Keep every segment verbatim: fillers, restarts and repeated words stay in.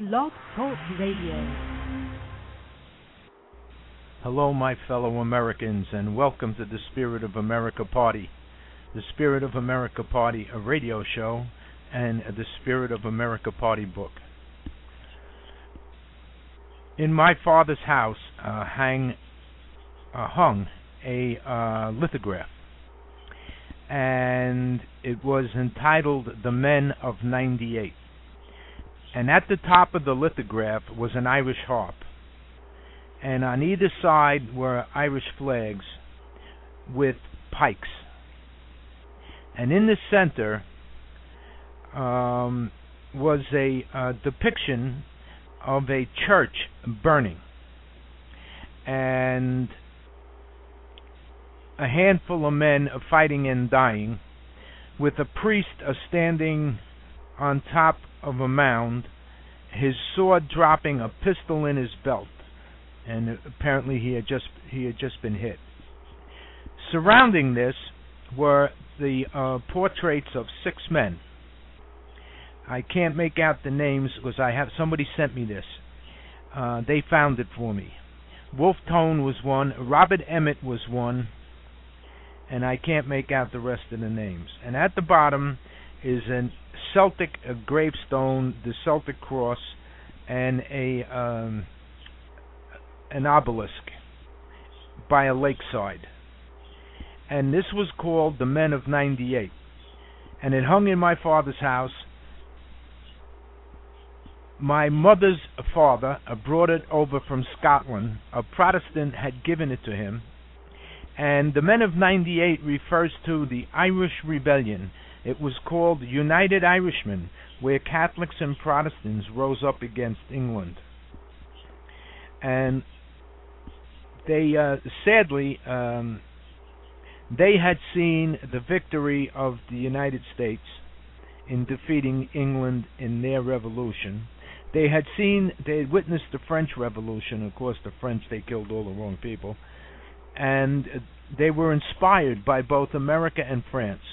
Blog Talk Radio. Hello, my fellow Americans, and welcome to the Spirit of America Party. The Spirit of America Party, a radio show, and the Spirit of America Party book. In my father's house uh, hang, uh, hung a uh, lithograph, and it was entitled The Men of ninety-eight. And at the top of the lithograph was an Irish harp, and on either side were Irish flags with pikes. And in the center um, was a uh, depiction of a church burning, and a handful of men fighting and dying, with a priest uh, standing on top of a mound, his sword dropping, a pistol in his belt, and apparently he had just he had just been hit. Surrounding this were the uh, portraits of six men. I can't make out the names because I have somebody sent me this. Uh, they found it for me. Wolfe Tone was one, Robert Emmet was one, and I can't make out the rest of the names. And at the bottom is a Celtic a gravestone, the Celtic cross, and a um, an obelisk by a lakeside. And this was called the Men of ninety-eight. And it hung in my father's house. My mother's father brought it over from Scotland. A Protestant had given it to him. And the Men of ninety-eight refers to the Irish Rebellion. It was called United Irishmen, where Catholics and Protestants rose up against England. And they, uh, sadly, um, they had seen the victory of the United States in defeating England in their revolution. They had seen, they had witnessed the French Revolution. Of course, the French, they killed all the wrong people. And they were inspired by both America and France.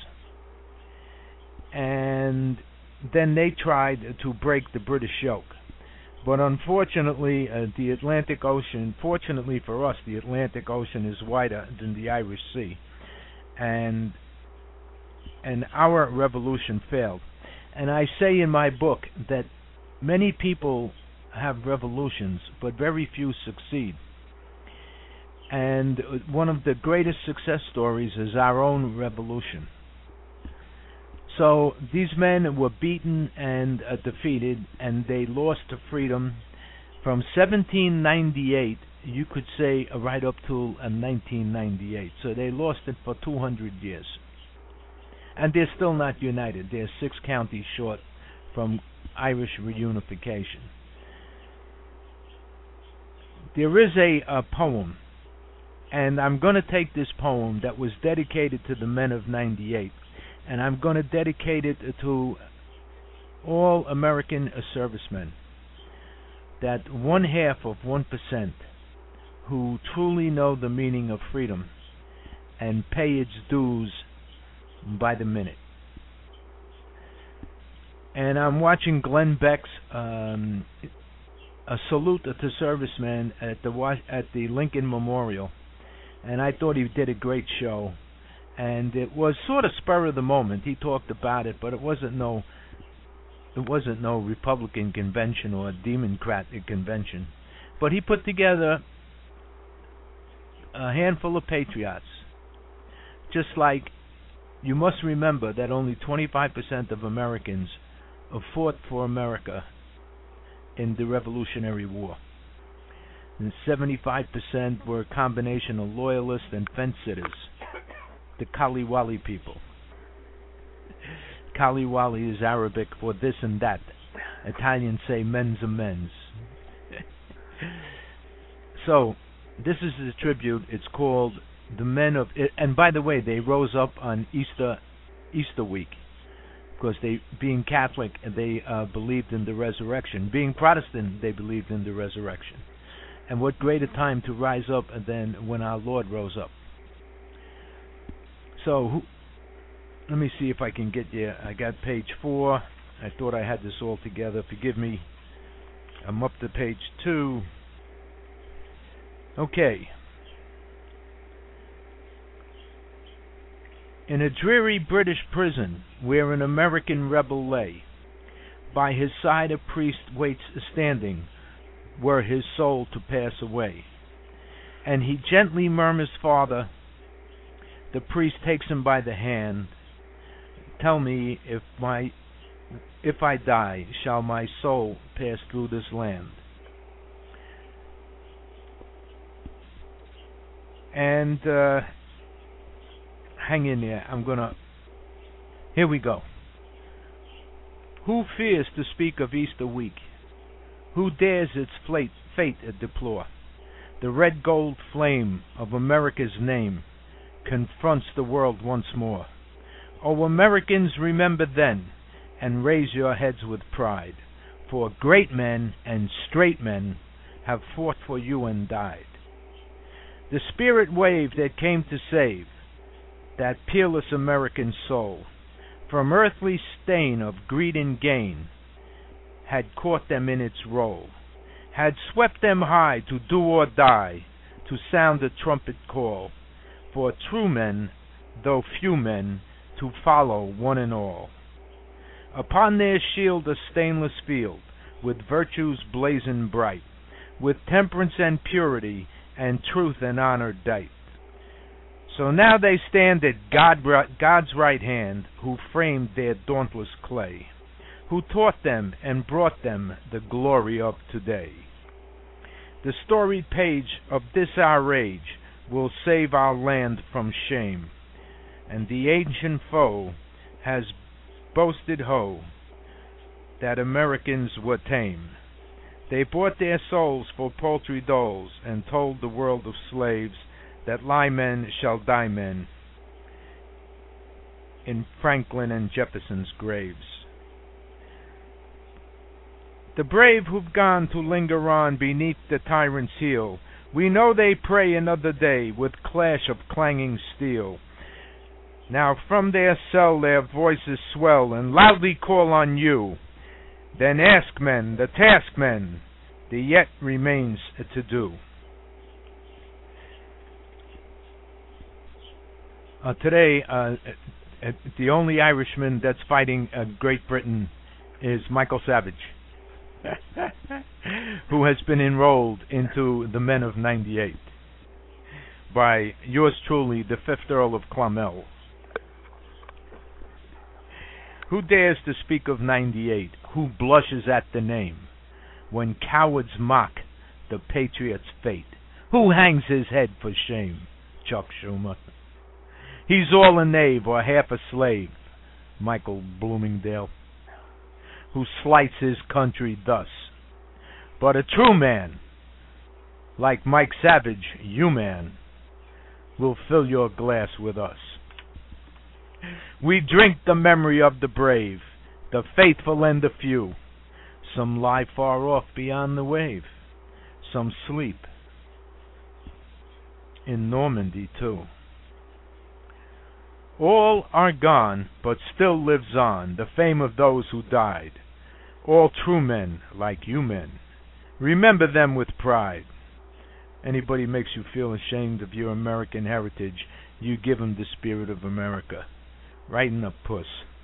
And then they tried to break the British yoke. But unfortunately, uh, the Atlantic Ocean, fortunately for us, the Atlantic Ocean is wider than the Irish Sea. And and our revolution failed. And I say in my book that many people have revolutions, but very few succeed. And one of the greatest success stories is our own revolution. So these men were beaten and uh, defeated, and they lost to freedom from seventeen ninety-eight, you could say, uh, right up to uh, nineteen ninety-eight. So they lost it for two hundred years. And they're still not united. They're six counties short from Irish reunification. There is a, a poem, and I'm going to take this poem that was dedicated to the Men of ninety-eight, and I'm going to dedicate it to all American servicemen, that one half of one percent who truly know the meaning of freedom and pay its dues by the minute. And I'm watching Glenn Beck's um, a salute to servicemen at the at the Lincoln Memorial, and I thought he did a great show. And it was sort of spur of the moment. He talked about it, but it wasn't no, it wasn't no Republican convention or Democratic convention. But he put together a handful of patriots. Just like you must remember that only twenty-five percent of Americans fought for America in the Revolutionary War, and seventy-five percent were a combination of loyalists and fence-sitters. The Kaliwali people. Kaliwali is Arabic for this and that. Italians say men's amends. So, this is a tribute. It's called The Men of... And by the way, they rose up on Easter Easter week. Because they, being Catholic, they uh, believed in the resurrection. Being Protestant, they believed in the resurrection. And what greater time to rise up than when our Lord rose up. So, who, let me see if I can get you. I got page four. I thought I had this all together. Forgive me. I'm up to page two. Okay. In a dreary British prison where an American rebel lay, by his side a priest waits standing, were his soul to pass away. And he gently murmurs, Father. The priest takes him by the hand. Tell me, if my if I die, shall my soul pass through this land? And uh, hang in there. I'm gonna. Here we go. Who fears to speak of Easter week? Who dares its fate, fate deplore? The red gold flame of America's name confronts the world once more. Oh, Americans, remember then, and raise your heads with pride, for great men and straight men have fought for you and died. The spirit wave that came to save that peerless American soul from earthly stain of greed and gain had caught them in its roll, had swept them high to do or die, to sound the trumpet call, for true men, though few men, to follow one and all. Upon their shield a stainless field, with virtues blazing bright, with temperance and purity, and truth and honor dight. So now they stand at God, God's right hand, who framed their dauntless clay, who taught them and brought them the glory of today. The storied page of this our age will save our land from shame, and the ancient foe has boasted ho, that Americans were tame. They bought their souls for paltry doles, and told the world of slaves that lie men shall die men in Franklin and Jefferson's graves. The brave who've gone to linger on beneath the tyrant's heel, we know they pray another day with clash of clanging steel. Now from their cell their voices swell and loudly call on you. Then ask men, the task men, the yet remains to do. Uh, today, uh, the only Irishman that's fighting uh, Great Britain is Michael Savage, who has been enrolled into the Men of ninety-eight by yours truly, the fifth Earl of Clonmel. Who dares to speak of ninety-eight? Who blushes at the name? When cowards mock the patriot's fate, who hangs his head for shame? Chuck Schumer. He's all a knave or half a slave, Michael Bloomingdale, who slights his country thus. But a true man, like Mike Savage, you man, will fill your glass with us. We drink the memory of the brave, the faithful and the few. Some lie far off beyond the wave, some sleep in Normandy too. All are gone, but still lives on the fame of those who died. All true men, like you men, remember them with pride. Anybody makes you feel ashamed of your American heritage, you give them the spirit of America. Right in the puss.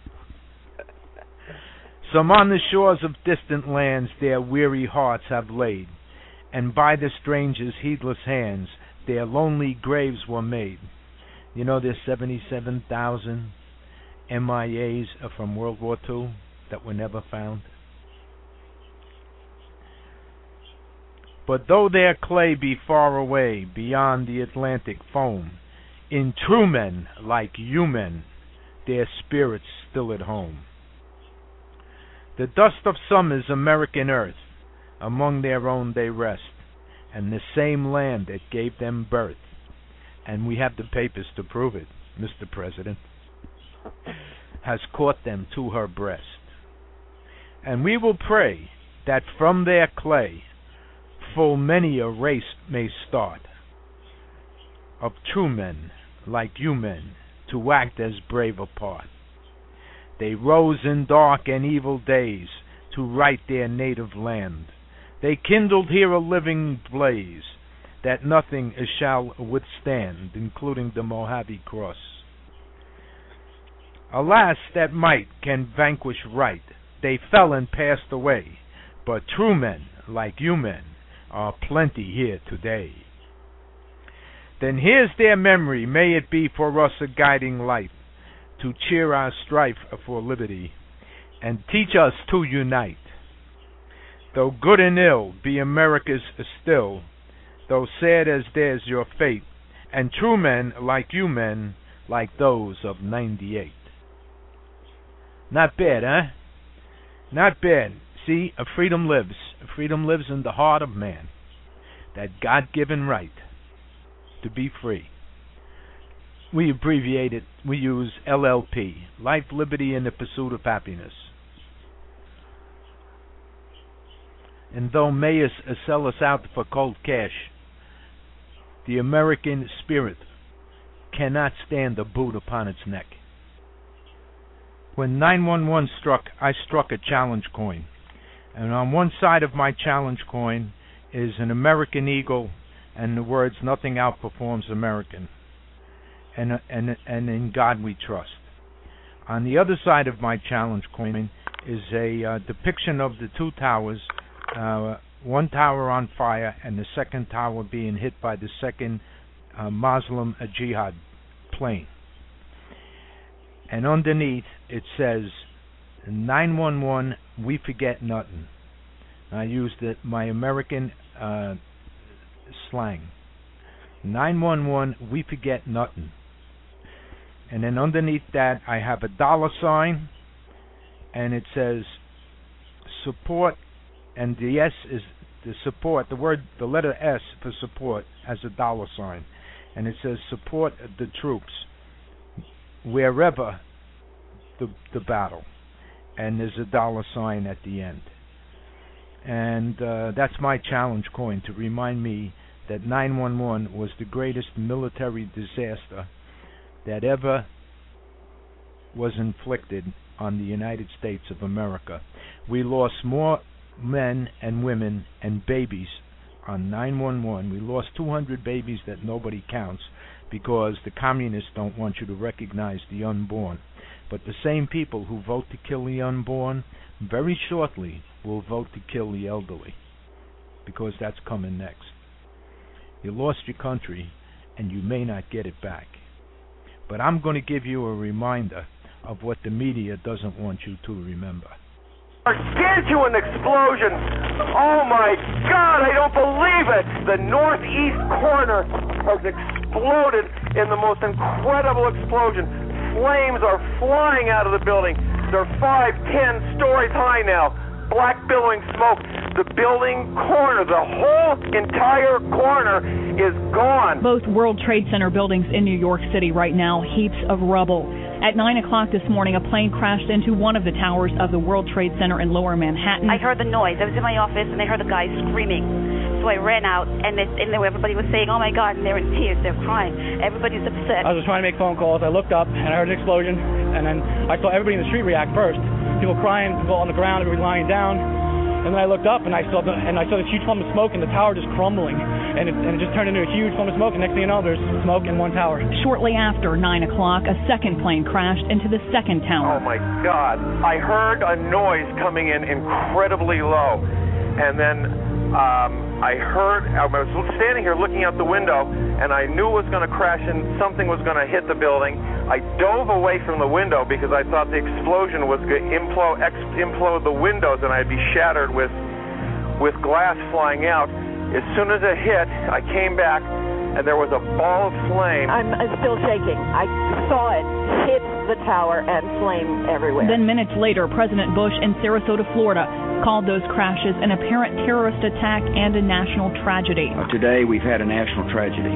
Some on the shores of distant lands their weary hearts have laid, and by the stranger's heedless hands their lonely graves were made. You know there's seventy-seven thousand M I As from World War Two that were never found. But though their clay be far away beyond the Atlantic foam, in true men like you men, their spirits still at home. The dust of summer's American earth, among their own they rest, and the same land that gave them birth, and we have the papers to prove it, Mister President, has caught them to her breast. And we will pray that from their clay full many a race may start, of true men like you men, to act as brave a part. They rose in dark and evil days to right their native land. They kindled here a living blaze that nothing shall withstand, including the Mojave Cross. Alas, that might can vanquish right. They fell and passed away, but true men, like you men, are plenty here today. Then here's their memory, may it be for us a guiding light, to cheer our strife for liberty, and teach us to unite. Though good and ill be America's still, though sad as theirs your fate, and true men like you men, like those of ninety-eight. Not bad, huh? Not bad. See, a freedom lives. Freedom lives in the heart of man. That God-given right to be free. We abbreviate it. We use L L P. Life, Liberty, and the Pursuit of Happiness. And though mayors sell us out for cold cash, the American spirit cannot stand a boot upon its neck. When nine one one struck, I struck a challenge coin. And on one side of my challenge coin is an American eagle and the words, nothing outperforms American. And, and, and in God we trust. On the other side of my challenge coin is a uh, depiction of the two towers, uh, one tower on fire and the second tower being hit by the second uh, Muslim uh, jihad plane. And underneath it says, nine one one, we forget nothing. I used it, my American uh, slang. nine one one, we forget nothing. And then underneath that I have a dollar sign, and it says support, and the S is the support, the word, the letter S for support as a dollar sign. And it says support the troops wherever the, the battle. And there's a dollar sign at the end. And uh, that's my challenge coin to remind me that nine one one was the greatest military disaster that ever was inflicted on the United States of America. We lost more men and women and babies on nine one one. We lost two hundred babies that nobody counts because the communists don't want you to recognize the unborn. But the same people who vote to kill the unborn very shortly will vote to kill the elderly, because that's coming next. You lost your country and you may not get it back. But I'm going to give you a reminder of what the media doesn't want you to remember. Gargantuan explosion! Oh my God, I don't believe it! The northeast corner has exploded in the most incredible explosion. Flames are flying out of the building. They're five, ten stories high now. Black billowing smoke. The building corner, the whole entire corner is gone. Both World Trade Center buildings in New York City right now, heaps of rubble. At nine o'clock this morning, a plane crashed into one of the towers of the World Trade Center in Lower Manhattan. I heard the noise. I was in my office, and I heard the guy screaming. So I ran out, and, it, and everybody was saying, oh, my God, and they're in tears. They're crying. Everybody's upset. I was trying to make phone calls. I looked up, and I heard an explosion, and then I saw everybody in the street react first. People crying, people on the ground, everybody lying down. And then I looked up, and I saw the, and I saw this huge plume of smoke, and the tower just crumbling. And it, and it just turned into a huge plume of smoke, and next thing you know, there's smoke in one tower. Shortly after nine o'clock, a second plane crashed into the second tower. Oh, my God. I heard a noise coming in incredibly low. And then um, I heard, I was standing here looking out the window, and I knew it was going to crash and something was going to hit the building. I dove away from the window because I thought the explosion was going to implode, ex- implode the windows and I'd be shattered with, with glass flying out. As soon as it hit, I came back, and there was a ball of flame. I'm, I'm still shaking. I saw it hit the tower and flame everywhere. Then minutes later, President Bush in Sarasota, Florida, called those crashes an apparent terrorist attack and a national tragedy. Uh, today, we've had a national tragedy.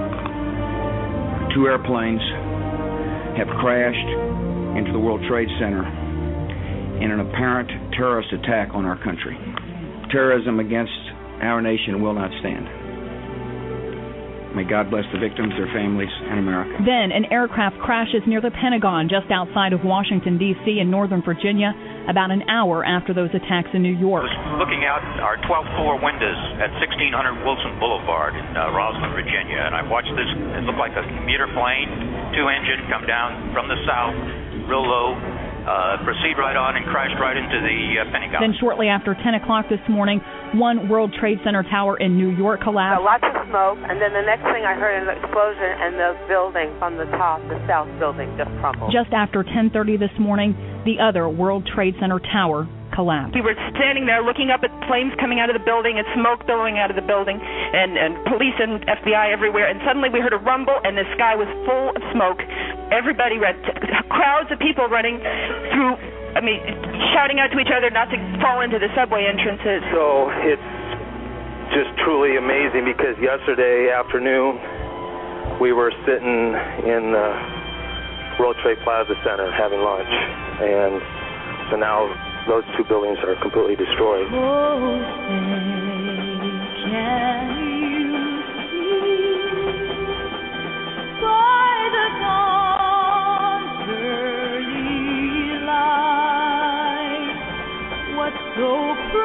Two airplanes have crashed into the World Trade Center in an apparent terrorist attack on our country. Terrorism against our nation will not stand. May God bless the victims, their families, and America. Then an aircraft crashes near the Pentagon just outside of Washington, D C in Northern Virginia. about an hour after those attacks in New York. I was looking out our twelfth floor windows at sixteen hundred Wilson Boulevard in uh, Rosslyn, Virginia, and I watched this. It looked like a commuter plane, two-engine, come down from the south, real low, uh, proceed right on and crashed right into the uh, Pentagon. Then shortly after ten o'clock this morning, one World Trade Center tower in New York collapsed. So lots of smoke, and then the next thing I heard an explosion, and the building from the top, the south building, just crumbled. Just after ten thirty this morning, the other World Trade Center tower collapsed. We were standing there looking up at flames coming out of the building and smoke billowing out of the building, and, and police and F B I everywhere, and suddenly we heard a rumble, and the sky was full of smoke. Everybody ran, crowds of people running through, I mean, shouting out to each other not to fall into the subway entrances. So it's just truly amazing, because yesterday afternoon we were sitting in the World Trade Plaza Center having lunch, and so now those two buildings are completely destroyed. Oh, say, can you see by the dawn's early light what so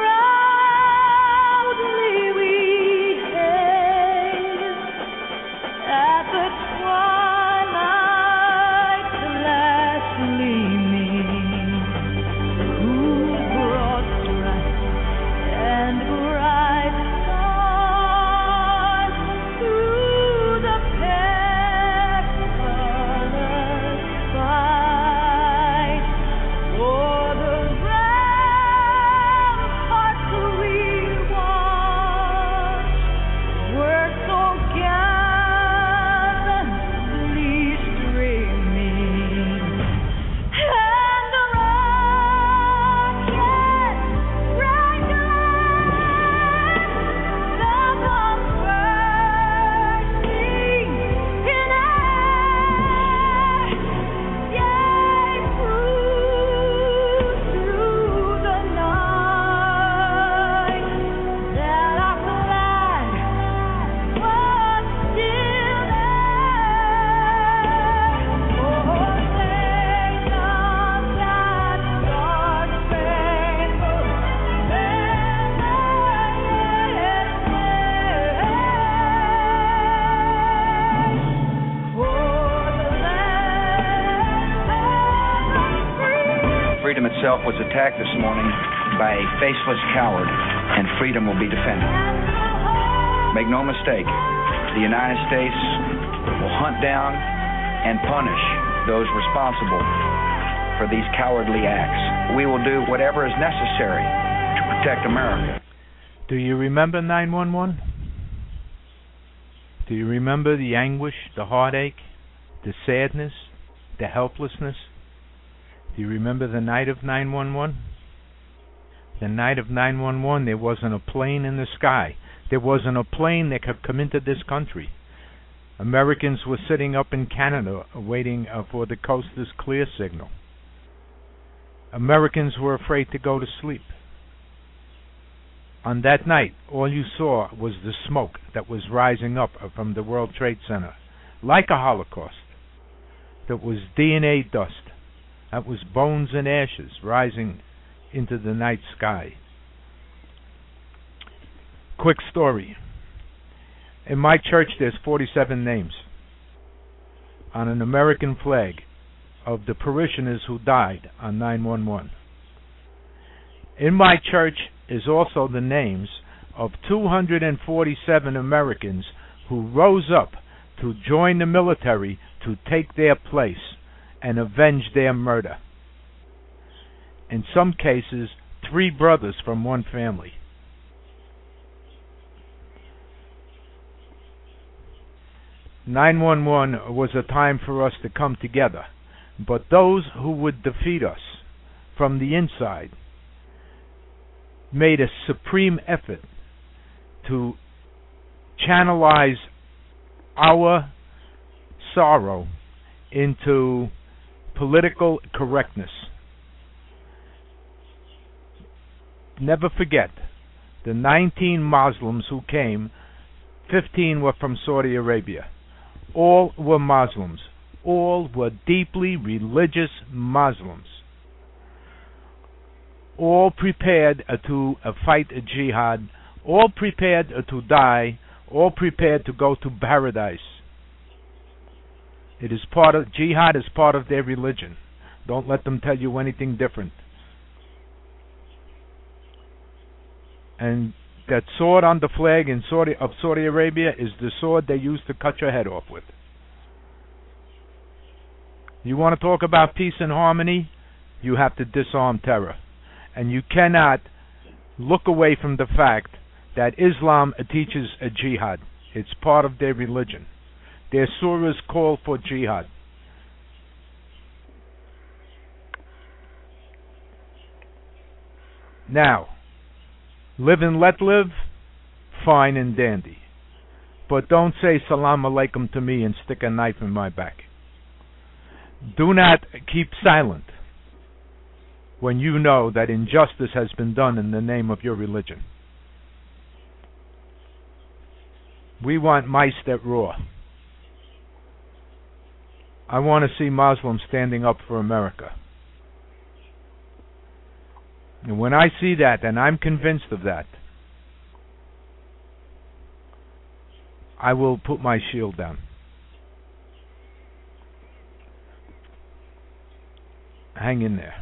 proudly we hailed at the twilight's last gleaming? And bright stars through the perilous fight, o'er the ramparts we watched were so gallantly streaming, and the rockets rang Freedom itself was attacked this morning by a faceless coward, and freedom will be defended. Make no mistake, the United States will hunt down and punish those responsible for these cowardly acts. We will do whatever is necessary to protect America. Do you remember nine one one? Do you remember the anguish, the heartache, the sadness, the helplessness? Do you remember the night of nine one one? The night of nine one one, there wasn't a plane in the sky. There wasn't a plane that could come into this country. Americans were sitting up in Canada waiting uh, for the coast is clear signal. Americans were afraid to go to sleep. On that night, all you saw was the smoke that was rising up from the World Trade Center, like a Holocaust. That was D N A dust. That was bones and ashes rising into the night sky. Quick story. In my church, there's forty-seven names on an American flag of the parishioners who died on nine one one. In my church is also the names of two hundred forty-seven Americans who rose up to join the military to take their place and avenge their murder. In some cases, three brothers from one family. nine one one was a time for us to come together, but those who would defeat us from the inside made a supreme effort to channelize our sorrow into political correctness. Never forget, the nineteen Muslims who came, fifteen were from Saudi Arabia. All were Muslims. All were deeply religious Muslims. all prepared uh, to uh, fight a jihad, all prepared uh, to die, all prepared to go to paradise. It is part of jihad is part of their religion. Don't let them tell you anything different. And that sword on the flag in Saudi, of Saudi Arabia is the sword they use to cut your head off with. You want to talk about peace and harmony? You have to disarm terror. And you cannot look away from the fact that Islam teaches a jihad. It's part of their religion. Their surahs call for jihad. Now, live and let live, fine and dandy. But don't say salam alaikum to me and stick a knife in my back. Do not keep silent when you know that injustice has been done in the name of your religion. We want mice that roar. I want to see Muslims standing up for America. And when I see that, and I'm convinced of that, I will put my shield down. Hang in there.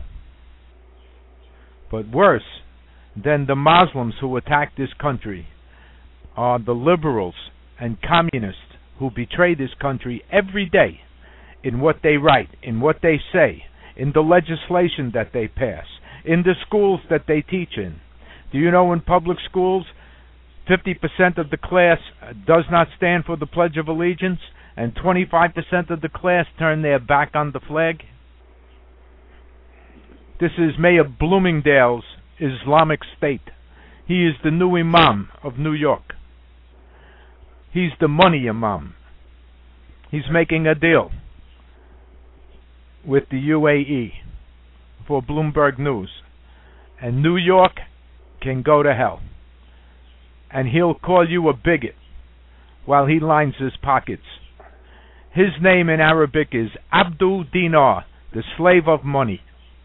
But worse than the Muslims who attack this country are the liberals and communists who betray this country every day in what they write, in what they say, in the legislation that they pass, in the schools that they teach in. Do you know in public schools, fifty percent of the class does not stand for the Pledge of Allegiance, and twenty-five percent of the class turn their back on the flag? This is Mayor Bloomingdale's Islamic State. He is the new Imam of New York. He's the money Imam. He's making a deal with the U A E for Bloomberg News. And New York can go to hell. And he'll call you a bigot while he lines his pockets. His name in Arabic is Abdul Dinar, the slave of money.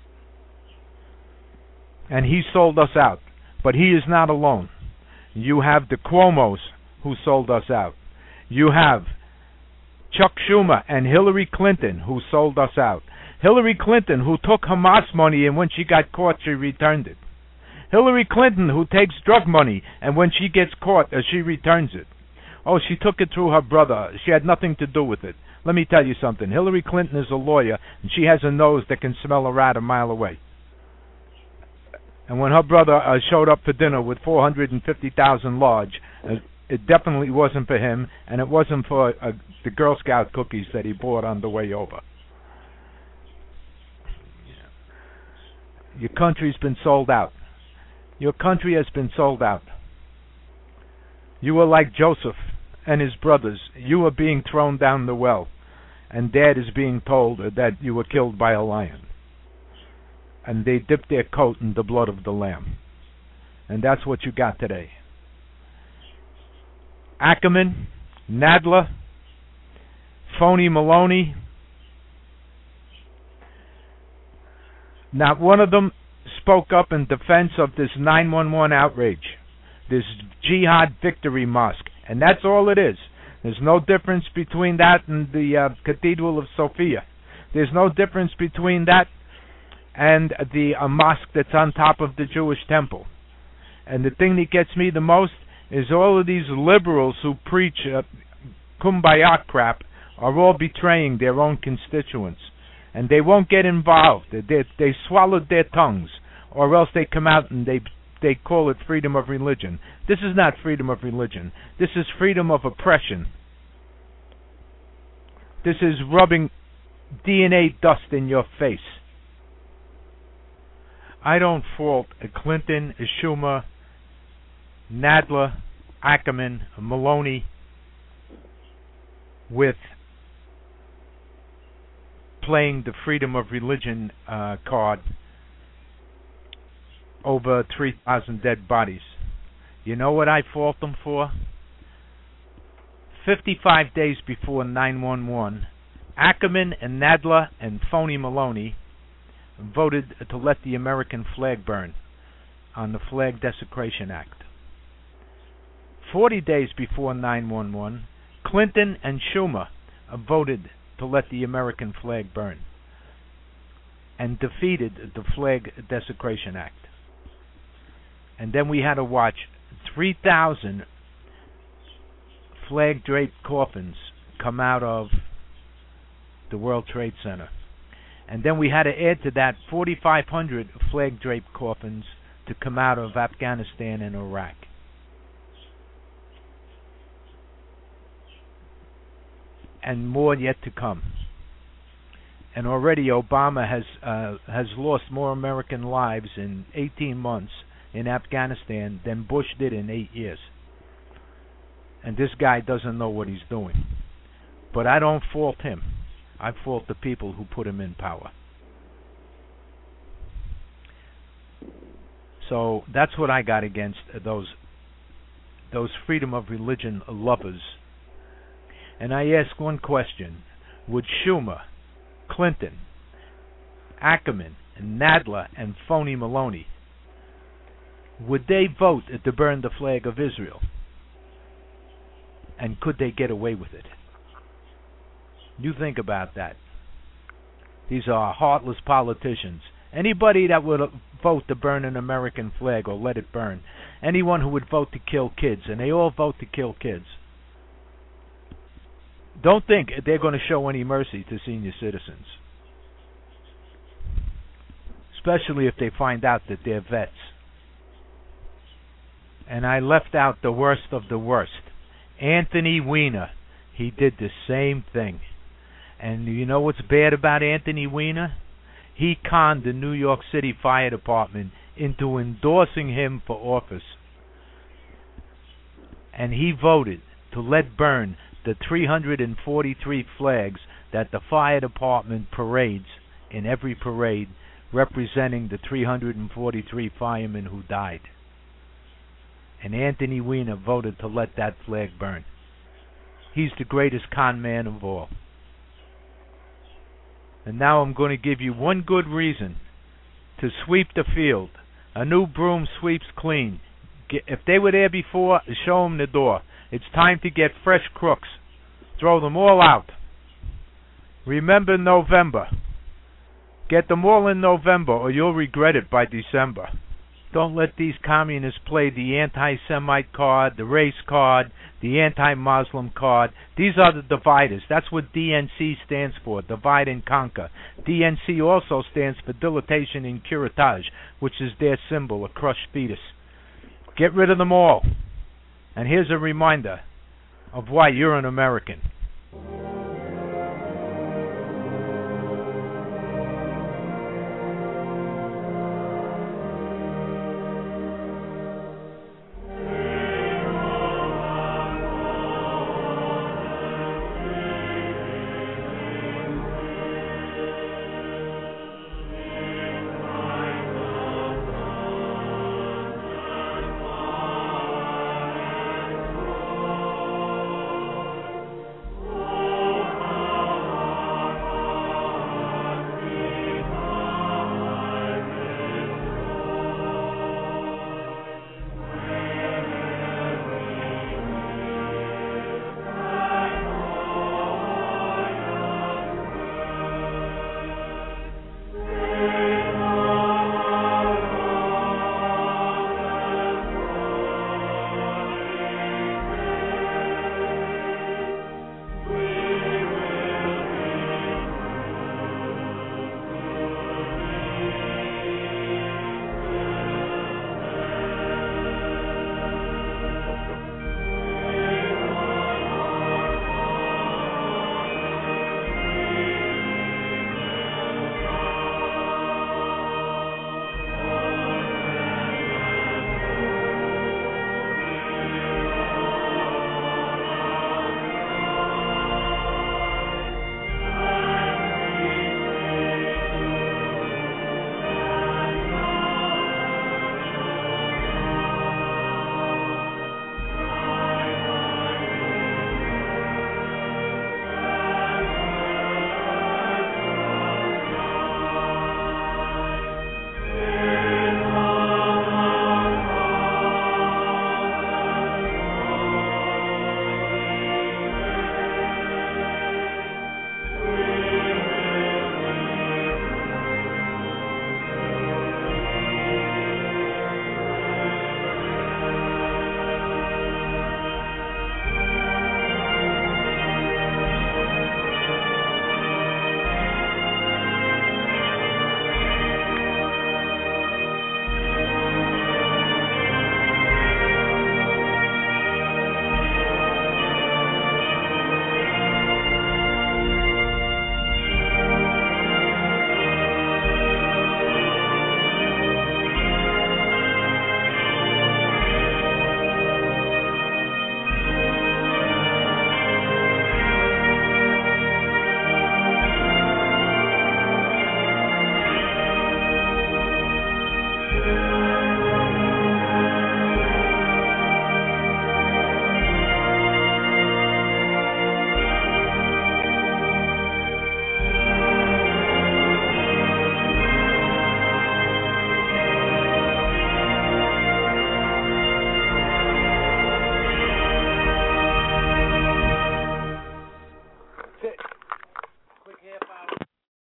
And he sold us out. But he is not alone. You have the Cuomos who sold us out. You have Chuck Schumer and Hillary Clinton who sold us out. Hillary Clinton who took Hamas money and when she got caught she returned it. Hillary Clinton who takes drug money and when she gets caught uh, she returns it. Oh, she took it through her brother. She had nothing to do with it. Let me tell you something. Hillary Clinton is a lawyer and she has a nose that can smell a rat a mile away. And when her brother uh, showed up for dinner with four hundred fifty thousand large, uh, it definitely wasn't for him, and it wasn't for uh, the Girl Scout cookies that he bought on the way over. Your country's been sold out. Your country has been sold out. You were like Joseph and his brothers. You were being thrown down the well, and Dad is being told that you were killed by a lion. And they dipped their coat in the blood of the lamb. And that's what you got today. Ackerman, Nadler, phony Maloney. Not one of them spoke up in defense of this nine one one outrage, this Jihad Victory Mosque. And that's all it is. There's no difference between that and the uh, Cathedral of Sophia. There's no difference between that and the uh, mosque that's on top of the Jewish temple. And the thing that gets me the most is all of these liberals who preach uh, kumbaya crap are all betraying their own constituents. And they won't get involved. They, they, they swallowed their tongues, or else they come out and they they call it freedom of religion. This is not freedom of religion. This is freedom of oppression. This is rubbing D N A dust in your face. I don't fault Clinton, Schumer, Nadler, Ackerman, Maloney with playing the freedom of religion uh, card over three thousand dead bodies. You know what I fault them for? fifty-five days before nine one one, Ackerman and Nadler and phony Maloney voted to let the American flag burn on the Flag Desecration Act. Forty days before nine one one, Clinton and Schumer voted to let the American flag burn and defeated the Flag Desecration Act. And then we had to watch three thousand flag-draped coffins come out of the World Trade Center. And then we had to add to that forty-five hundred flag-draped coffins to come out of Afghanistan and Iraq. And more yet to come. And already Obama has uh, has lost more American lives in eighteen months in Afghanistan than Bush did in eight years. And this guy doesn't know what he's doing. But I don't fault him. I fault the people who put him in power. So that's what I got against those those freedom of religion lovers. And I ask one question. Would Schumer, Clinton, Ackerman, and Nadler, and Phony Maloney, would they vote to burn the flag of Israel? And could they get away with it? You think about that. These are heartless politicians. Anybody that would vote to burn an American flag or let it burn. Anyone who would vote to kill kids, and they all vote to kill kids. Don't think they're going to show any mercy to senior citizens. Especially if they find out that they're vets. And I left out the worst of the worst. Anthony Weiner. He did the same thing. And you know what's bad about Anthony Weiner? He conned the New York City Fire Department into endorsing him for office. And he voted to let burn the three hundred forty-three flags that the fire department parades in every parade, representing the three hundred forty-three firemen who died. And Anthony Weiner voted to let that flag burn. He's the greatest con man of all. And now I'm going to give you one good reason to sweep the field. A new broom sweeps clean. If they were there before, show them the door. It's time to get fresh crooks. Throw them all out. Remember November. Get them all in November or you'll regret it by December. Don't let these communists play the anti-Semite card, the race card, the anti-Muslim card. These are the dividers. That's what D N C stands for, divide and conquer. D N C also stands for dilatation and curettage, which is their symbol, a crushed fetus. Get rid of them all. And here's a reminder of why you're an American.